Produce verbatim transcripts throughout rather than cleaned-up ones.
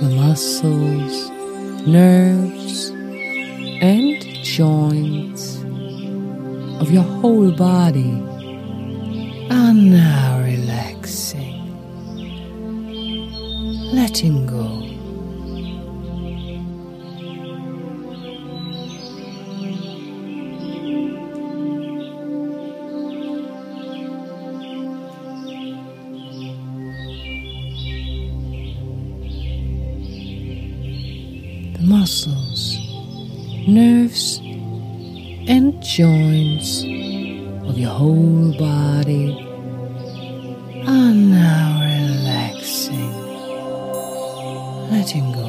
the muscles, nerves, and joints of your whole body are now relaxing, letting go. The muscles, nerves, and joints of your whole body are now relaxing, letting go.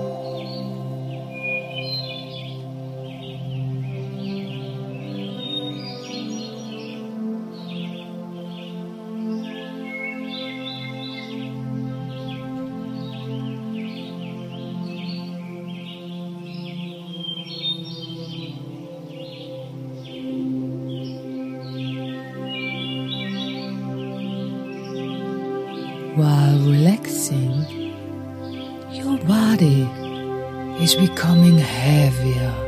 While relaxing, your body is becoming heavier